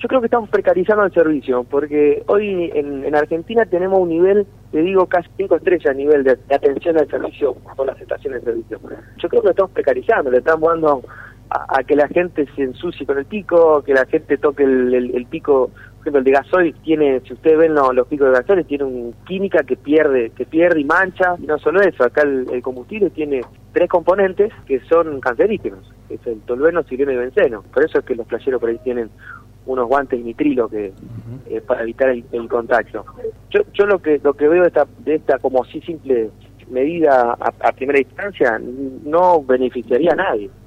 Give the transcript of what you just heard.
Yo creo que estamos precarizando el servicio, porque hoy en Argentina tenemos un nivel, te digo, casi 5 estrellas a nivel de atención al servicio con las estaciones de servicio. Yo creo que lo estamos precarizando, le estamos dando a que la gente se ensucie con el pico, que la gente toque el pico. Por ejemplo, el de gasoil tiene, si ustedes ven los picos de gasoil, tiene una química que pierde y mancha. Y no solo eso, acá el combustible tiene 3 componentes que son cancerígenos, que es el tolueno, sileno y benceno. Por eso es que los playeros por ahí tienen unos guantes nitrilo que para evitar el contacto. Yo lo que veo de esta como así simple medida a primera instancia no beneficiaría a nadie.